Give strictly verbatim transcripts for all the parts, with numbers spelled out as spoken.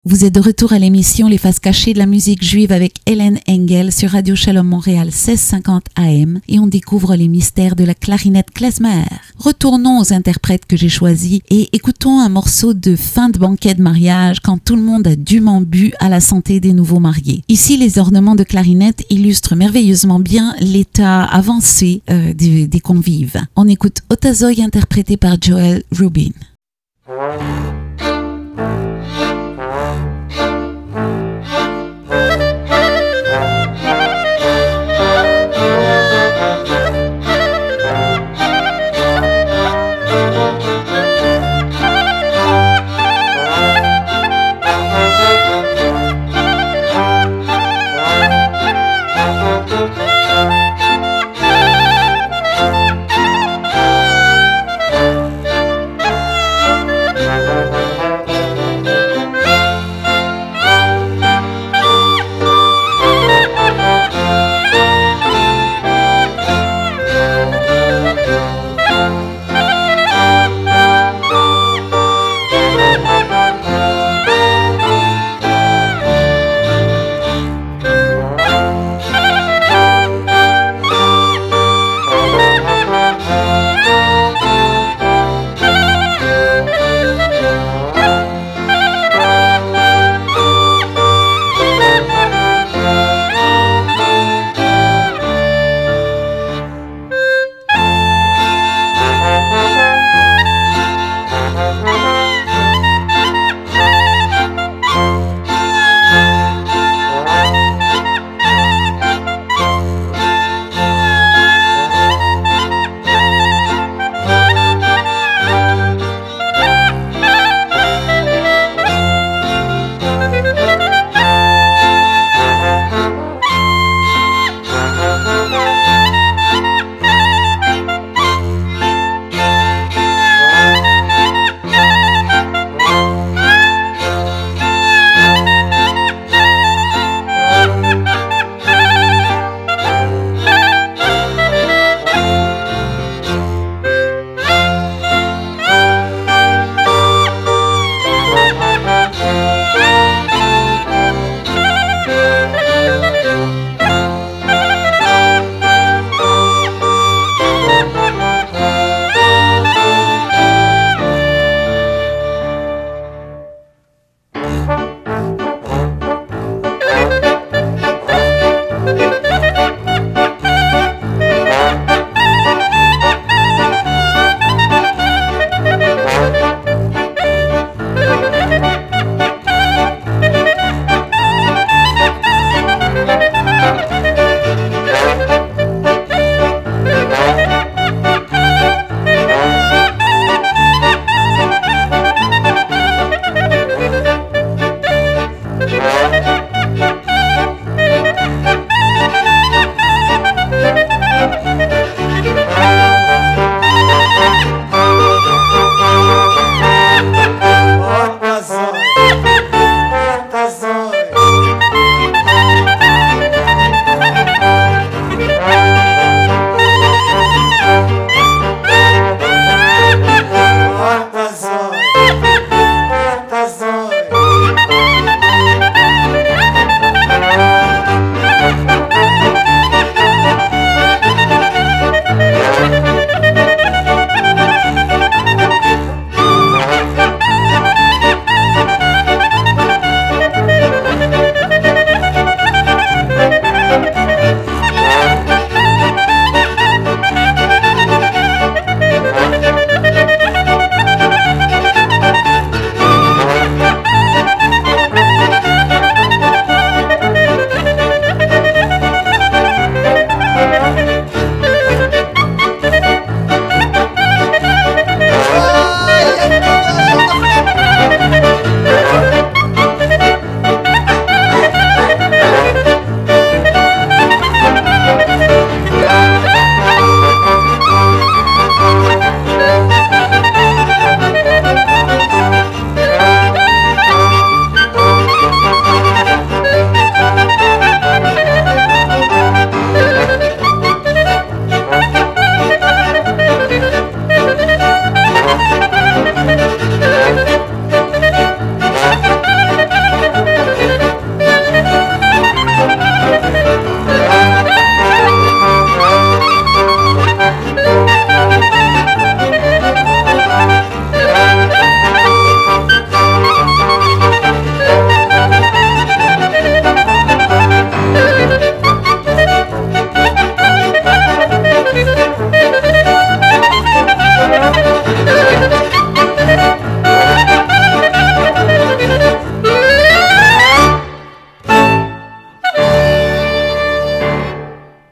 Vous êtes de retour à l'émission Les Faces Cachées de la musique juive avec Hélène Engel sur Radio Shalom Montréal seize cinquante A M et on découvre les mystères de la clarinette klezmer. Retournons aux interprètes que j'ai choisis et écoutons un morceau de fin de banquet de mariage quand tout le monde a dûment bu à la santé des nouveaux mariés. Ici, les ornements de clarinette illustrent merveilleusement bien l'état avancé euh, des, des convives. On écoute Otazoy interprété par Joel Rubin. Thank you.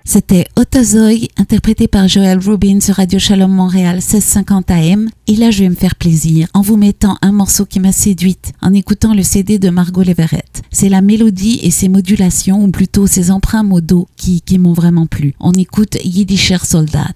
C'était Otazoy, interprété par Joel Rubin sur Radio Shalom Montréal seize cinquante A M. Et là, je vais me faire plaisir en vous mettant un morceau qui m'a séduite en écoutant le C D de Margot Leverett. C'est la mélodie et ses modulations, ou plutôt ses emprunts modaux, qui, qui m'ont vraiment plu. On écoute Yiddischer Soldat.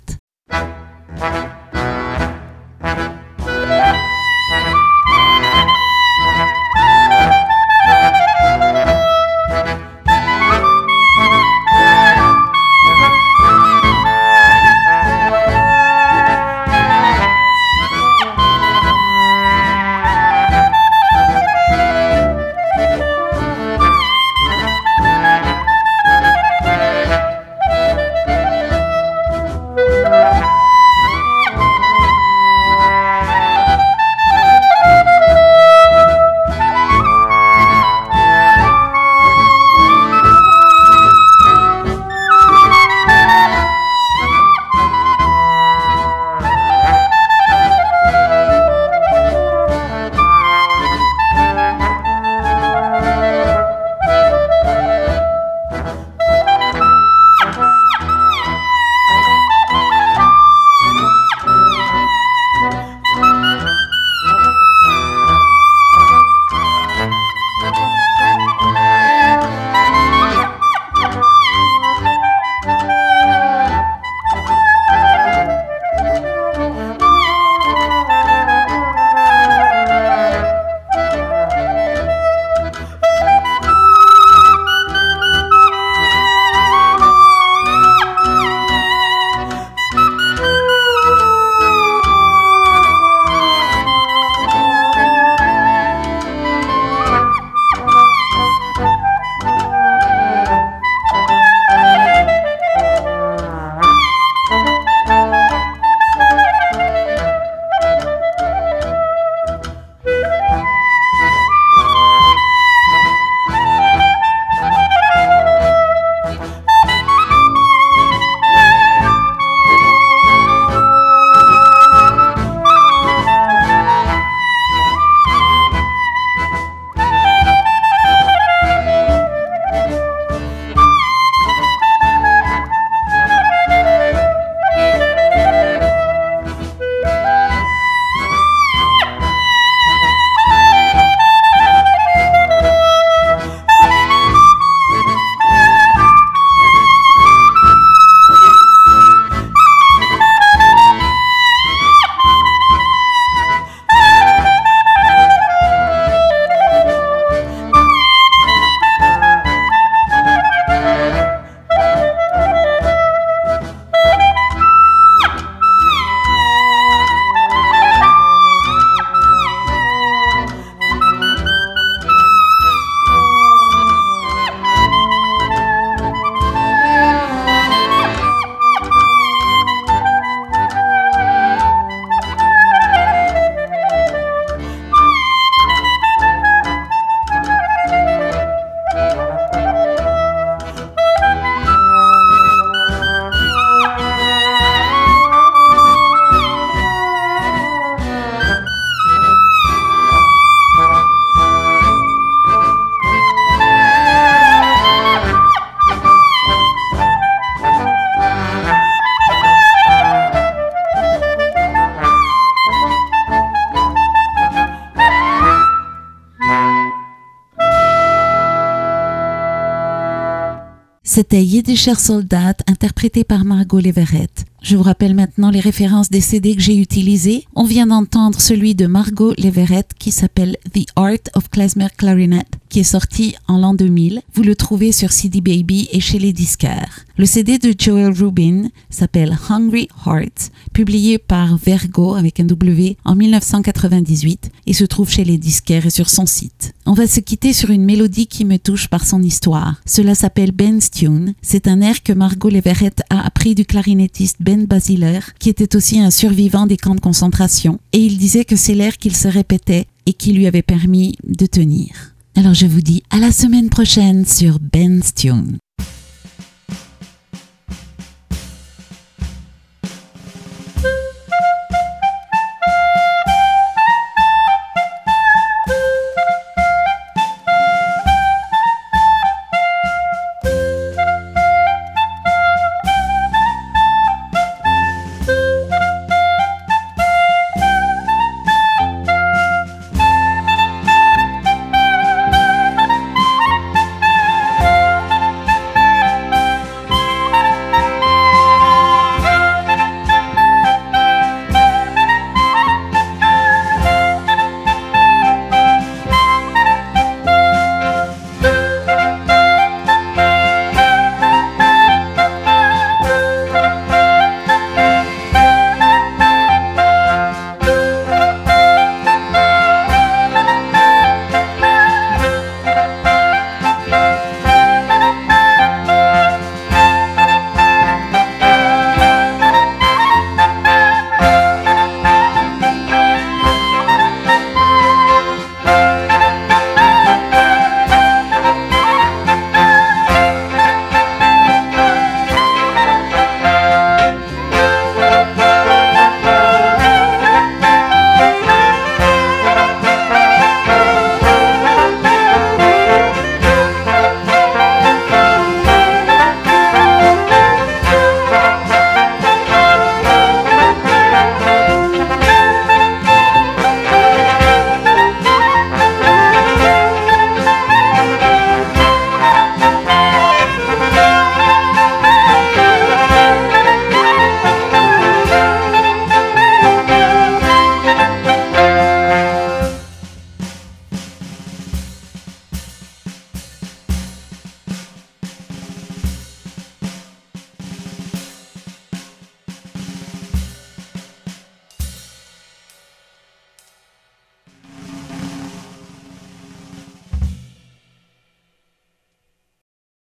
C'était Yiddischer Soldat, interprété par Margot Leverett. Je vous rappelle maintenant les références des C D que j'ai utilisés. On vient d'entendre celui de Margot Leverett qui s'appelle The Art of Klezmer Clarinet, qui est sorti en l'an deux mille. Vous le trouvez sur C D Baby et chez les disquaires. Le C D de Joel Rubin s'appelle Hungry Hearts, publié par Vergo avec un W en dix-neuf cent quatre-vingt-dix-huit et se trouve chez les disquaires et sur son site. On va se quitter sur une mélodie qui me touche par son histoire. Cela s'appelle Ben's Tune. C'est un air que Margot Leverett a appris du clarinettiste Ben Basiler, qui était aussi un survivant des camps de concentration, et il disait que c'est l'air qu'il se répétait et qui lui avait permis de tenir. Alors je vous dis à la semaine prochaine sur Ben's Tune.